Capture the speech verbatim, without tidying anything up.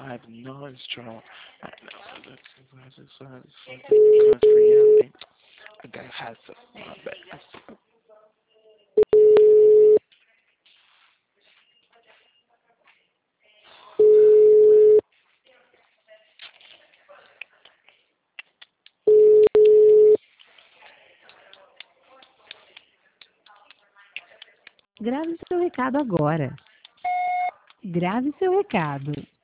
I have no straw. I know that's that's that's because reality. A guy has a uh, but Grave seu recado agora. Grave seu recado.